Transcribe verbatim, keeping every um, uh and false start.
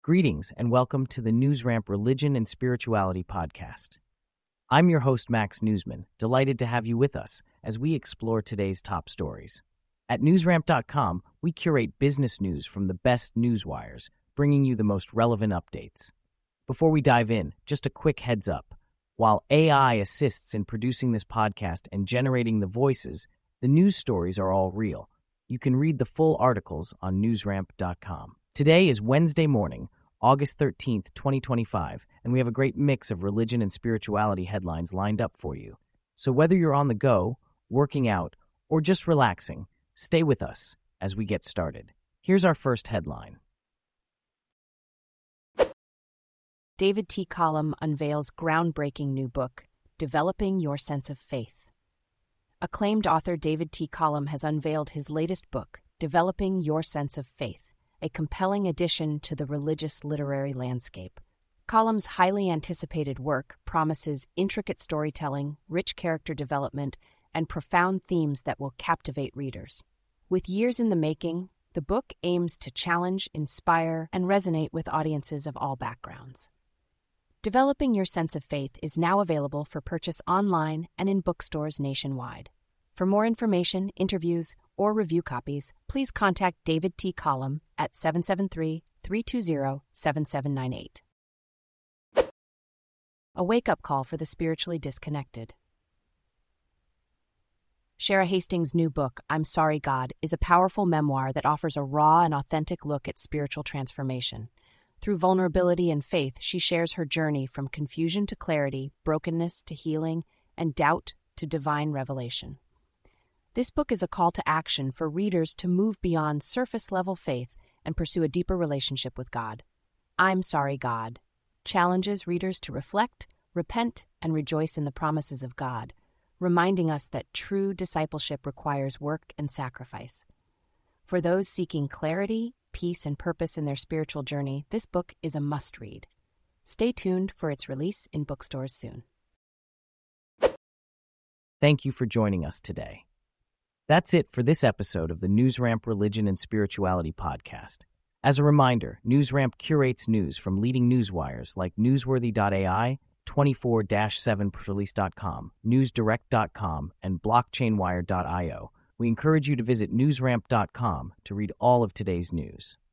Greetings and welcome to the NewsRamp Religion and Spirituality podcast. I'm your host, Max Newsman, delighted to have you with us as we explore today's top stories. At newsramp dot com, we curate business news from the best news wires, bringing you the most relevant updates. Before we dive in, just a quick heads up. While A I assists in producing this podcast and generating the voices, the news stories are all real. You can read the full articles on newsramp dot com. Today is Wednesday morning, August thirteenth, twenty twenty-five, and we have a great mix of religion and spirituality headlines lined up for you. So whether you're on the go, working out, or just relaxing, stay with us as we get started. Here's our first headline. David T. Collum unveils groundbreaking new book, Developing Your Sense of Faith. Acclaimed author David T. Collum has unveiled his latest book, Developing Your Sense of Faith, a compelling addition to the religious literary landscape. Collum's highly anticipated work promises intricate storytelling, rich character development, and profound themes that will captivate readers. With years in the making, the book aims to challenge, inspire, and resonate with audiences of all backgrounds. Developing Your Sense of Faith is now available for purchase online and in bookstores nationwide. For more information, interviews, or review copies, please contact David T. Collum at seven seven three, three two zero, seven seven nine eight. A wake-up call for the spiritually disconnected. Shara Hastings' new book, I'm Sorry, God, is a powerful memoir that offers a raw and authentic look at spiritual transformation. Through vulnerability and faith, she shares her journey from confusion to clarity, brokenness to healing, and doubt to divine revelation. This book is a call to action for readers to move beyond surface-level faith and pursue a deeper relationship with God. I'm Sorry, God challenges readers to reflect, repent, and rejoice in the promises of God, reminding us that true discipleship requires work and sacrifice. For those seeking clarity, peace, and purpose in their spiritual journey, this book is a must-read. Stay tuned for its release in bookstores soon. Thank you for joining us today. That's it for this episode of the NewsRamp Religion and Spirituality podcast. As a reminder, NewsRamp curates news from leading news wires like newsworthy dot A I, twenty-four seven police dot com, news direct dot com, and blockchain wire dot io. We encourage you to visit newsramp dot com to read all of today's news.